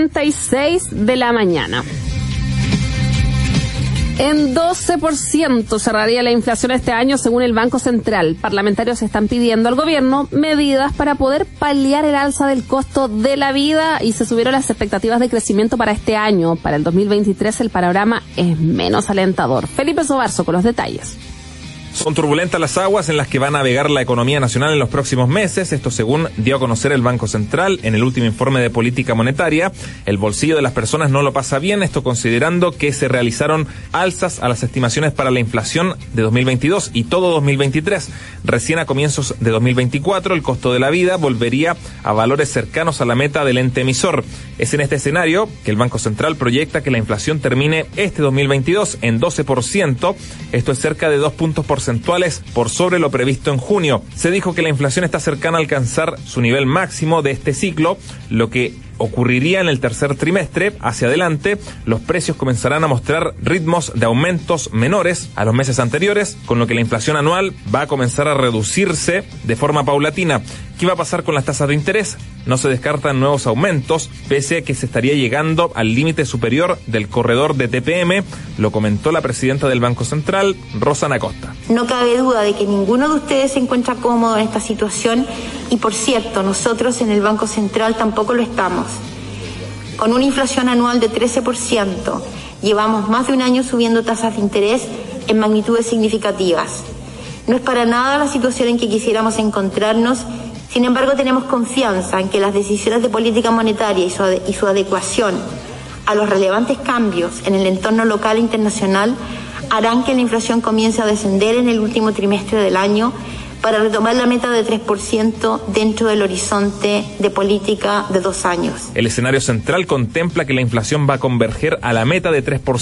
6 de la mañana. En 12% cerraría la inflación este año según el Banco Central. Parlamentarios están pidiendo al gobierno medidas para poder paliar el alza del costo de la vida y se subieron las expectativas de crecimiento para este año. Para el 2023 el panorama es menos alentador. Felipe Sobarzo con los detalles. Son turbulentas las aguas en las que va a navegar la economía nacional en los próximos meses. Esto según dio a conocer el Banco Central en el último informe de política monetaria. El bolsillo de las personas no lo pasa bien, esto considerando que se realizaron alzas a las estimaciones para la inflación de 2022 y todo 2023. Recién a comienzos de 2024 el costo de la vida volvería a valores cercanos a la meta del ente emisor. Es en este escenario que el Banco Central proyecta que la inflación termine este 2022 en 12%. Esto es cerca de 2 puntos porcentuales por sobre lo previsto en junio. Se dijo que la inflación está cercana a alcanzar su nivel máximo de este ciclo, lo que ocurriría en el tercer trimestre. Hacia adelante, los precios comenzarán a mostrar ritmos de aumentos menores a los meses anteriores, con lo que la inflación anual va a comenzar a reducirse de forma paulatina. ¿Qué va a pasar con las tasas de interés? No se descartan nuevos aumentos, pese a que se estaría llegando al límite superior del corredor de TPM, lo comentó la presidenta del Banco Central, Rosana Costa. No cabe duda de que ninguno de ustedes se encuentra cómodo en esta situación y, por cierto, nosotros en el Banco Central tampoco lo estamos. Con una inflación anual de 13%, llevamos más de un año subiendo tasas de interés en magnitudes significativas. No es para nada la situación en que quisiéramos encontrarnos. Sin embargo, tenemos confianza en que las decisiones de política monetaria y su adecuación a los relevantes cambios en el entorno local e internacional harán que la inflación comience a descender en el último trimestre del año para retomar la meta de 3% dentro del horizonte de política de 2 años. El escenario central contempla que la inflación va a converger a la meta de 3%